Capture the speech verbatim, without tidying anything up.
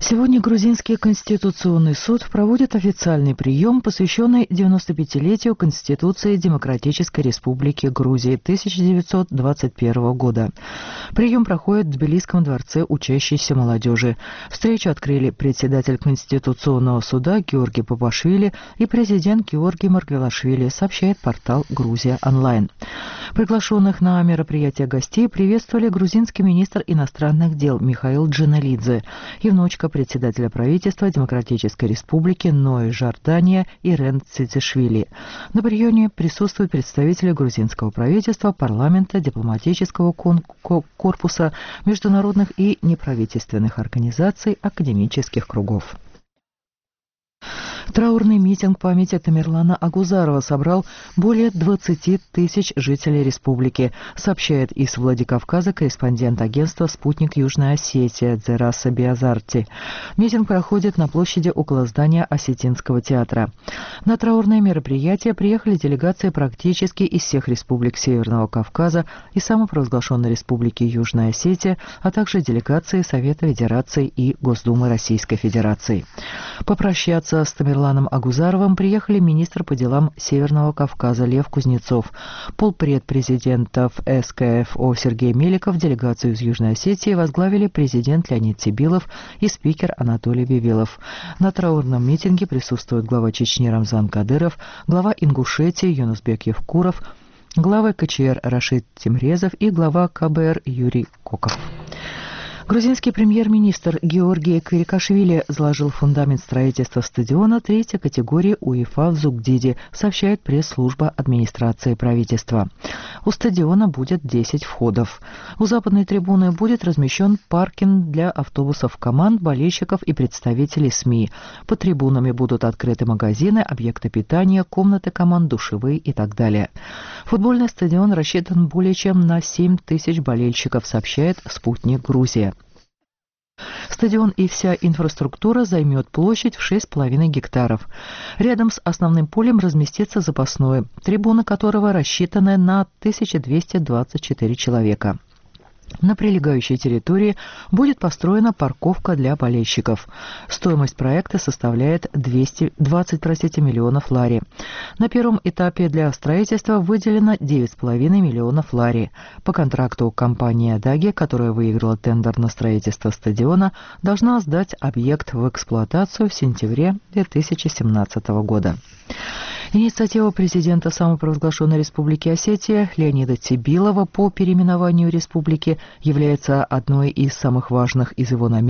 Сегодня Грузинский конституционный суд проводит официальный прием, посвященный девяностопятилетию Конституции Демократической Республики Грузии тысяча девятьсот двадцать первого года. Прием проходит в Тбилисском дворце учащейся молодежи. Встречу открыли председатель Конституционного суда Георгий Папашвили и президент Георгий Маргвелашвили, сообщает портал «Грузия онлайн». Приглашенных на мероприятие гостей приветствовали грузинский министр иностранных дел Михаил Джаналидзе и внучка председателя правительства Демократической Республики Ной Жордания Ирен Цицишвили. На приеме присутствуют представители грузинского правительства, парламента, дипломатического корпуса, международных и неправительственных организаций, академических кругов. Траурный митинг памяти Тамерлана Агузарова собрал более двадцати тысяч жителей республики, сообщает из Владикавказа корреспондент агентства «Спутник Южная Осетия» Дзераса Биазарти. Митинг проходит на площади около здания Осетинского театра. На траурное мероприятие приехали делегации практически из всех республик Северного Кавказа и самопровозглашенной республики Южная Осетия, а также делегации Совета Федерации и Госдумы Российской Федерации. Попрощаться с Тамерланом Агузаровым приехали министр по делам Северного Кавказа Лев Кузнецов, полпред президентов эс ка эф о Сергей Меликов, делегацию из Южной Осетии возглавили президент Леонид Сибилов и спикер Анатолий Вавилов. На траурном митинге присутствуют глава Чечни Рамзан Кадыров, глава Ингушетии Юнусбек Евкуров, глава ка че эр Рашид Тимрезов и глава ка бэ эр Юрий Коков. Грузинский премьер-министр Георгий Квирикашвили заложил фундамент строительства стадиона третьей категории УЕФА в Зугдиде, сообщает пресс-служба администрации правительства. У стадиона будет десять входов. У западной трибуны будет размещен паркинг для автобусов команд, болельщиков и представителей СМИ. Под трибунами будут открыты магазины, объекты питания, комнаты команд, душевые и так далее. Футбольный стадион рассчитан более чем на семь тысяч болельщиков, сообщает «Спутник Грузия». Стадион и вся инфраструктура займет площадь в шесть с половиной гектаров. Рядом с основным полем разместится запасное, трибуны которого рассчитаны на тысячу двести двадцать четыре человека. На прилегающей территории будет построена парковка для болельщиков. Стоимость проекта составляет двести двадцать простите, миллионов лари. На первом этапе для строительства выделено девять с половиной миллионов лари. По контракту компания «Даги», которая выиграла тендер на строительство стадиона, должна сдать объект в эксплуатацию в сентябре две тысячи семнадцатого года. Инициатива президента самопровозглашенной Республики Осетия Леонида Сибилова по переименованию республики является одной из самых важных из его намерений